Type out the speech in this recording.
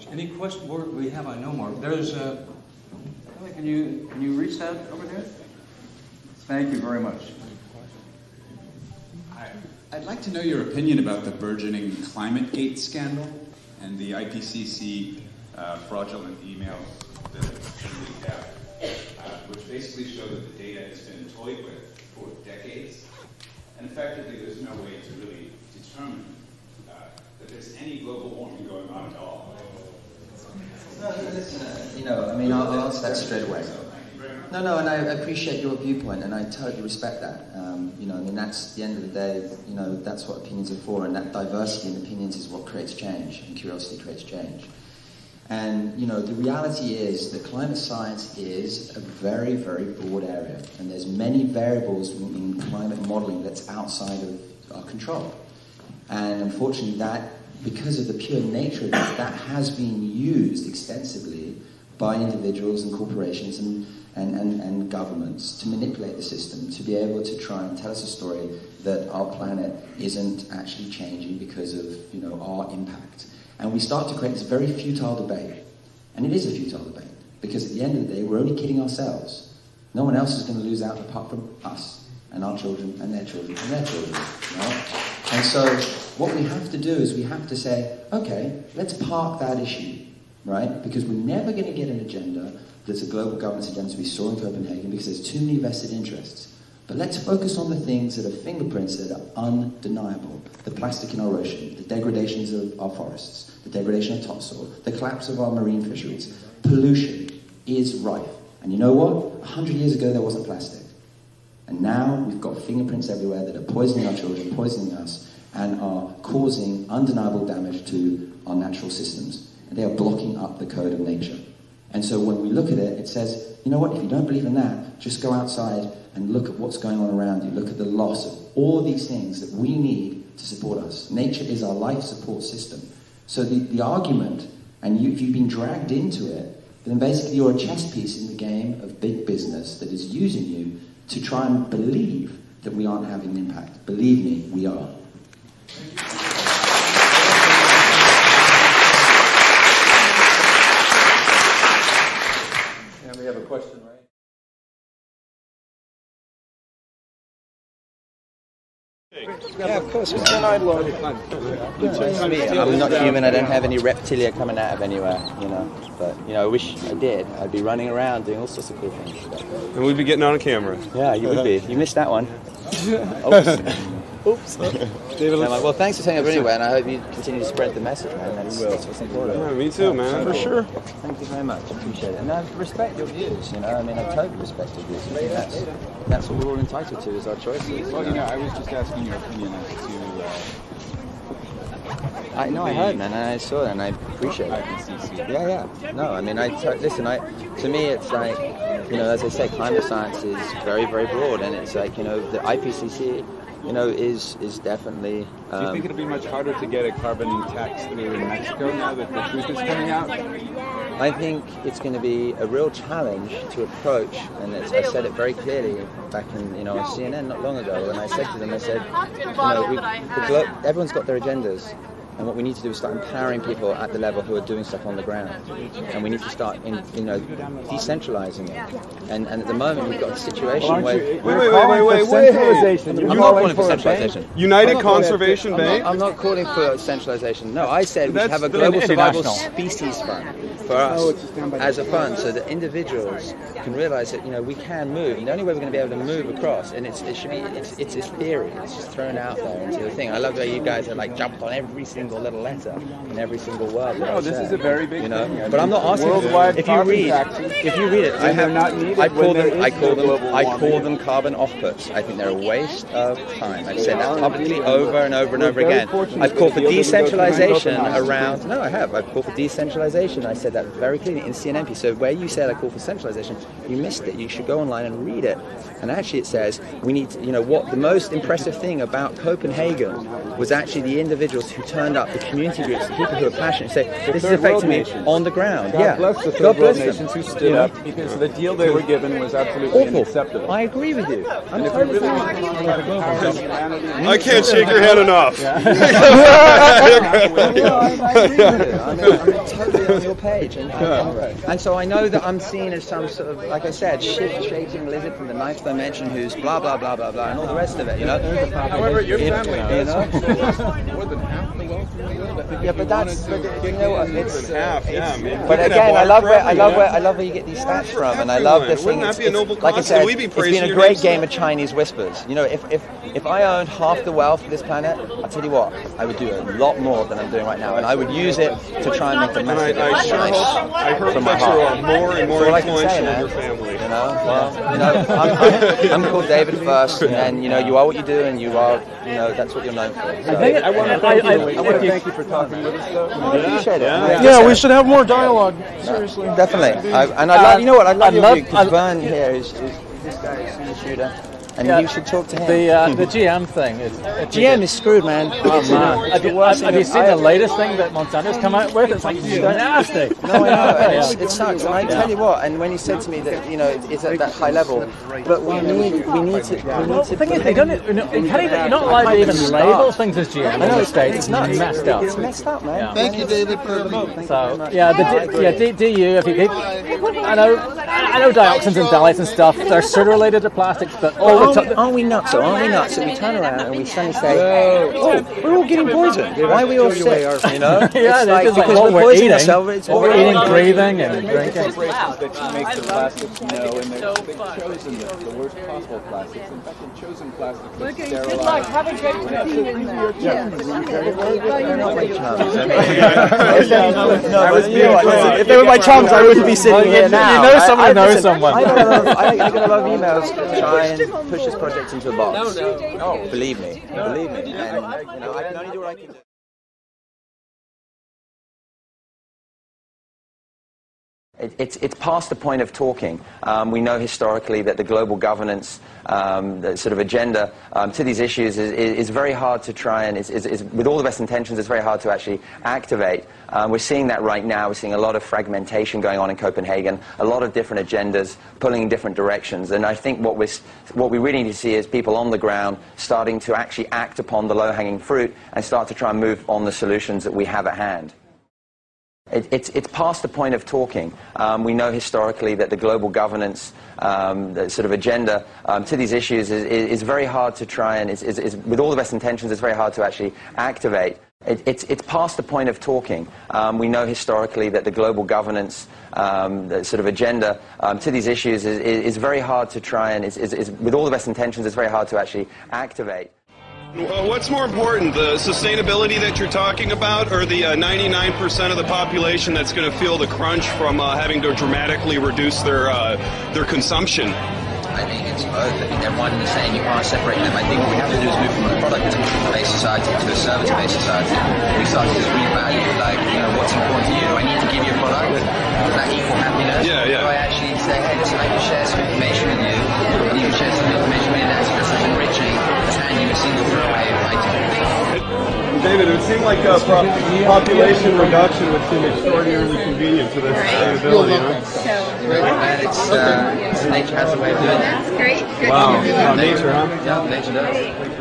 much. Any questions? We have, I know, Mark. There's a... Can you reach that over there? Thank you very much. I'd like to know your opinion about the burgeoning ClimateGate scandal and the IPCC fraudulent email that we have, which basically show that the data has been toyed with for decades. And effectively, there's no way to really determine that there's any global warming going on at all. No, listen, I mean, I'll answer that straight away. No, and I appreciate your viewpoint, and I totally respect that. I mean, that's, at the end of the day, that's what opinions are for, and that diversity in opinions is what creates change, and curiosity creates change. And, the reality is that climate science is a very, very broad area, and there's many variables in climate modeling that's outside of our control. And unfortunately, that, because of the pure nature of it, that has been used extensively by individuals and corporations and governments to manipulate the system, to be able to try and tell us a story that our planet isn't actually changing because of, our impact. And we start to create this very futile debate. And it is a futile debate, because at the end of the day, we're only kidding ourselves. No one else is going to lose out apart from us, and our children, and their children, and their children. And so what we have to do is we have to say, okay, let's park that issue, right? Because we're never going to get an agenda that's a global governance agenda, as we saw in Copenhagen, because there's too many vested interests. But let's focus on the things that are fingerprints that are undeniable. The plastic in our ocean, the degradations of our forests, the degradation of topsoil, the collapse of our marine fisheries. Pollution is rife. And you know what? 100 years ago, there wasn't plastic. And now we've got fingerprints everywhere that are poisoning our children, poisoning us, and are causing undeniable damage to our natural systems. And they are blocking up the code of nature. And so when we look at it, it says, you know what, if you don't believe in that, just go outside and look at what's going on around you. Look at the loss of all of these things that we need to support us. Nature is our life support system. So the argument, and if you've been dragged into it, then basically you're a chess piece in the game of big business that is using you to try and believe that we aren't having an impact. Believe me, we are. And we have a question, right? Yeah, of course. It's an I'm not human. I don't have any reptilia coming out of anywhere, But, I wish I did. I'd be running around doing all sorts of cool things. And we'd be getting on camera. Yeah, you would be. You missed that one. Oops. David, well, thanks for saying it anyway, and I hope you continue to spread the message, man. That's what's important. Yeah, me too, man. For sure. Thank you very much. I appreciate it. And I respect your views, I mean, I totally respect your views. I think that's what we're all entitled to, is our choices. Well, I was just asking your opinion as to... I heard, man, and I saw it, and I appreciate it. Yeah. No, I mean, to me, it's like, as I say, climate science is very, very broad, and it's like, the IPCC, is definitely... Do you think it'll be much harder to get a carbon tax through in Mexico now that the truth is coming out? I think it's going to be a real challenge to approach, and I said it very clearly back in, on CNN not long ago, and I said to them, everyone's got their agendas. And what we need to do is start empowering people at the level who are doing stuff on the ground. And we need to start, decentralizing it. And at the moment, we've got a situation where... Wait. I'm not calling for centralization. United Conservation Bank? I'm not calling for centralization. No, I said we should have a global survival species fund for us as a fund, so that individuals can realize that, we can move. And the only way we're going to be able to move across, and it's this theory, it's just thrown out there into the thing. I love how you guys are jumped on every single little letter in every single word. No, this is a very big thing. But I'm not asking. If you read it, I call them carbon offputs. I think they're a waste of time. I've said that publicly over and over and over again. I've called for decentralization around. No, I have. I've called for decentralization. I said that very clearly in CNMP. So where you said I call for centralization, you missed it. You should go online and read it. And actually, it says we need. What the most impressive thing about Copenhagen was actually the individuals who turned stand up, the community groups, the people who are passionate, say, this is Third affecting world me nations. on the ground. God bless the God third world bless them. nations who stood up because the deal they were given was absolutely Awful. unacceptable. I agree with you. I'm And if we totally really want to talk about the power of humanity, I can't shake your hand enough. I agree with you. I'm totally on your page. And so I know that I'm seen as some sort of, like I said, shit-shaking lizard from the ninth dimension who's blah, blah, blah, blah, blah, and all the rest of it, you know? however, your family You know? more than half the wealth in the world. I think Yeah, but that's, you know what, it's, Half, yeah, I mean, but we could again, have water for everyone. I love where you get these stats For from, and I love the everyone. thing. Wouldn't that be a noble like I cause? said, Would we be it's praising been a your great names? game of Chinese whispers. You know, if I owned half the wealth of this planet, I'll tell you what, I would do a lot more than I'm doing right now, and I would use it to try and make the And message I sure hope, I hope from my that you heart. are more and more That's all I can influential say, in man. your family. You know, well, you know, I'm called David first, and you know, you are what you do, and you are, you know, that's what you're known for. So, I want to thank you for talking with us, though. I appreciate it. Yeah, we should have more dialogue. Seriously. Definitely. I love, you know what, I love your love- view, because Vern here is this guy is a shooter, and you should talk to him. The GM thing is GM is screwed, man. Oh man! It's the worst Have thing you seen the latest thing that Monsanto's come out with? It's like nasty. No, I know, and it sucks. And I tell you what, and when he said to me that, you know, it's at that high level, but we need to. Well, the thing is, they don't. You can't even, you're not allowed to even label things as GM in the States. It's not messed up. It's messed up, man. Yeah. Thank you, David, for the vote. So yeah, DU. If you keep, I know dioxins and phthalates and stuff. They're sort of related to plastics, but all the Aren't we nuts? So aren't we nuts? So we turn around and we suddenly say, "Oh, we're all getting poisoned. Why are we all sick?" You know? yeah, It's like, because because what we're we're poisoning eating, ourselves. It's what we're eating, breathing, and drinking. Corporations that make the plastics know, and they've chosen the worst possible plastics. In fact, they've chosen plastics that sterilize. Have a great If they were my chums, I wouldn't be sitting here now. You know someone who knows someone. I'm gonna love emails to try and push this project into a box. No. Believe me. And, you know, I can only do what I can do. It's past the point of talking. We know historically that the global governance the sort of agenda to these issues is very hard to try and, with all the best intentions, it's very hard to actually activate. We're seeing that right now. We're seeing a lot of fragmentation going on in Copenhagen, a lot of different agendas pulling in different directions. And I think what we really need to see is people on the ground starting to actually act upon the low-hanging fruit and start to try and move on the solutions that we have at hand. It's past the point of talking. We know historically that the global governance the sort of agenda to these issues is very hard to try and, with all the best intentions, it's very hard to actually activate. It's past the point of talking. We know historically that the global governance the sort of agenda to these issues is very hard to try and, with all the best intentions, it's very hard to actually activate. What's more important, the sustainability that you're talking about, or the 99% of the population that's going to feel the crunch from having to dramatically reduce their consumption? I think it's both. I think they're one and the same. You can't separate them. I think what we have to do is move from a product-based society to a service-based society. We start to just revalue, like, you know, what's important to you. Do I need to give you a product? Does that equal happiness? Yeah, yeah. Or do I actually say, hey, listen, I can share some information with you, and you can share some information with me, and that's just as enriching as handing you a single throwaway item. David, it would seem like population reduction would seem extraordinarily convenient to this sustainability. Nature has a way of doing that. That's great. Wow. Nature, huh? Yeah, nature does.